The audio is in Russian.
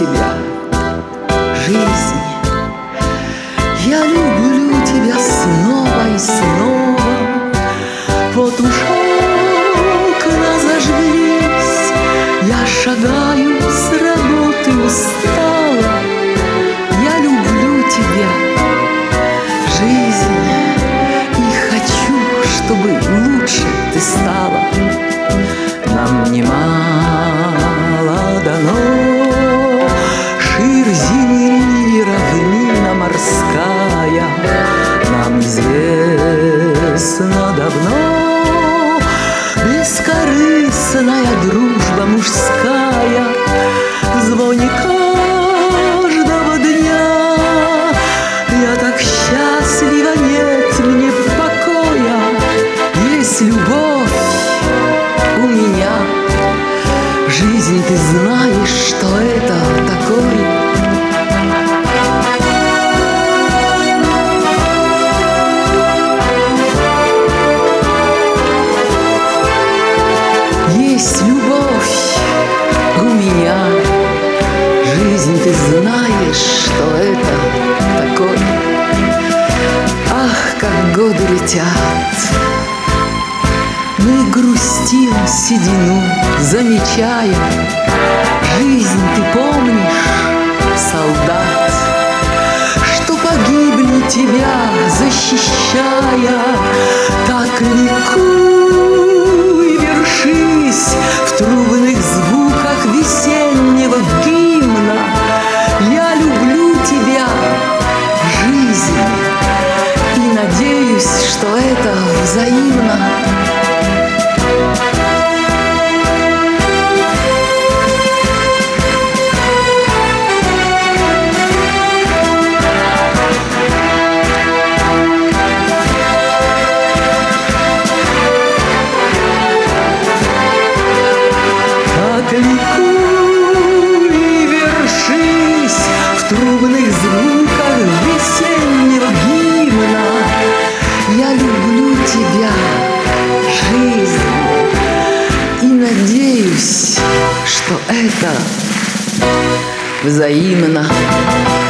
тебя, жизнь. Я люблю тебя снова и снова. Вот уж окна зажглись, я шагаю с работы устала. Я люблю тебя, жизнь, и хочу, чтобы лучше ты стала. Нам немало дано, ширь земли и равнина морская. Нам известно давно бескорыстная дружба мужская. В звоне каждого дня я так счастлива, нет мне покоя. Есть любовь у меня, жизнь, ты знаешь, что это такое. Есть любовь у меня, жизнь, ты знаешь, что это такое. Ах, как годы летят, мы грустим седину, замечая. Жизнь, ты помнишь, солдат, что погибли тебя защищая. Так ликуй, вершись в трубных звуках весеннего гимна. Я люблю тебя, жизнь, и надеюсь, что это взаимно. Ликуй и вершись в трубных звуках весеннего гимна. Я люблю тебя, жизнь, и надеюсь, что это взаимно.